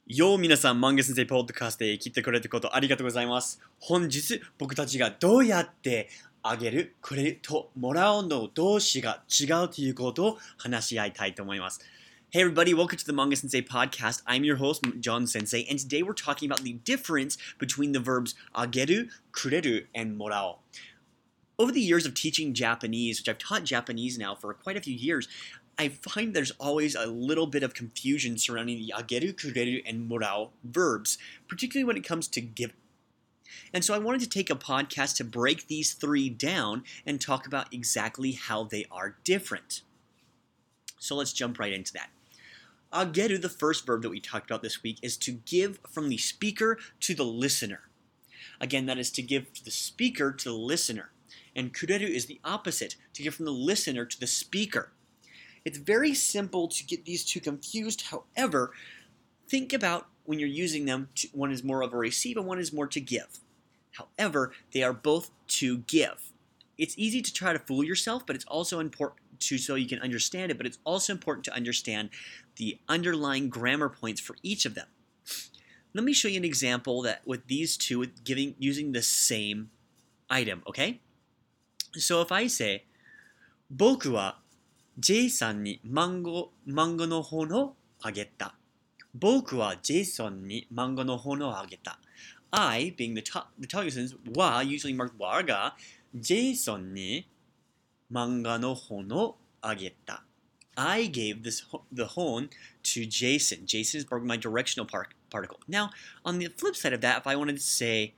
よう皆さん、漫画先生ポッドキャストへ来てくれたことありがとうございます。本日、僕たちがどうやってあげる、くれるともらうの同士が違うということを話し合いたいと思います。Hey everybody, welcome to the Manga Sensei podcast. I'm your host, John Sensei, and today we're talking about the difference between the verbs ageru, kureru, and morao. Over the years of teaching Japanese, which I've taught Japanese now for quite a few years, I find there's always a little bit of confusion surrounding the ageru, kureru, and morao verbs, particularly when it comes to giving. And so I wanted to take a podcast to break these three down and talk about exactly how they are different. So let's jump right into that. Ageru, the first verb that we talked about this week, is to give from the speaker to the listener. Again, that is to give to the speaker to the listener. And kureru is the opposite, to give from the listener to the speaker. It's very simple to get these two confused. However, think about when you're using them, one is more of a receive and one is more to give. However, they are both to give. It's easy to try to fool yourself, but it's also important so you can understand it, but it's also important to understand the underlying grammar points for each of them. Let me show you an example that with these two, using the same item, okay? So if I say, 僕は J さんに漫画の本をあげた。僕は J さんに漫画の本をあげた。I, being the talking sentence, は usually marked はが J さんに漫画の本をあげた。I gave the hon to Jason. Jason is my directional particle. Now, on the flip side of that, if I wanted to say,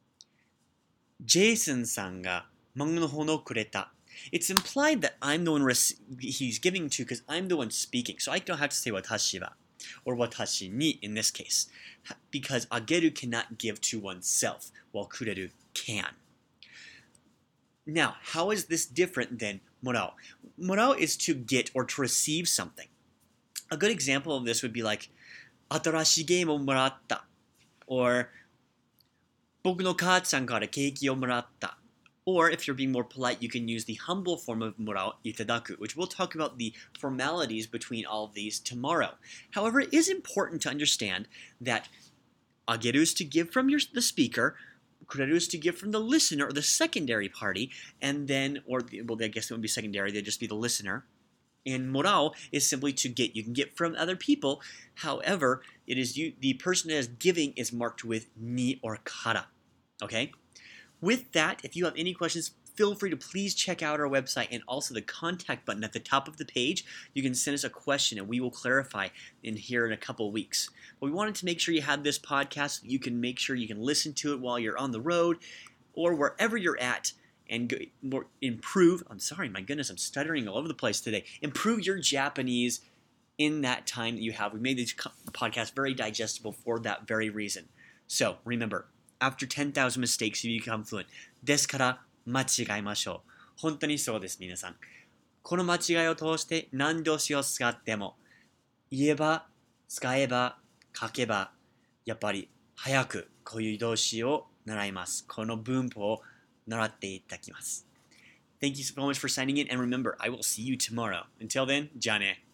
Jason さんが漫画の本をくれた. It's implied that I'm the one he's giving to because I'm the one speaking. So I don't have to say watashi wa or watashi ni in this case because ageru cannot give to oneself while kureru can. Now, how is this different than morao? Morao is to get or to receive something. A good example of this would be like 新しいゲームをもらった or 僕の母ちゃんからケーキをもらった Or if you're being more polite, you can use the humble form of morao, itadaku, which we'll talk about the formalities between all of these tomorrow. However, it is important to understand that ageru is to give from the speaker, kureru is to give from the listener or the secondary party, and then, I guess it wouldn't be secondary, they'd just be the listener. And morao is simply to get. You can get from other people. However, it is the person that is giving is marked with ni or kara. Okay? With that, if you have any questions, feel free to please check out our website and also the contact button at the top of the page. You can send us a question and we will clarify in a couple of weeks. But we wanted to make sure you had this podcast so you can make sure you can listen to it while you're on the road or wherever you're at and improve. I'm sorry, my goodness, I'm stuttering all over the place today. Improve your Japanese in that time that you have. We made this podcast very digestible for that very reason. So remember, after 10,000 mistakes, you become fluent. ですから、間違えましょう。本当にそうです、皆さん。この間違いを通して何動詞を使っても、言えば、使えば、書けば、やっぱり早くこういう動詞を習います。この文法を習っていただきます。Thank you so much for signing in, and remember, I will see you tomorrow. Until then, じゃあね。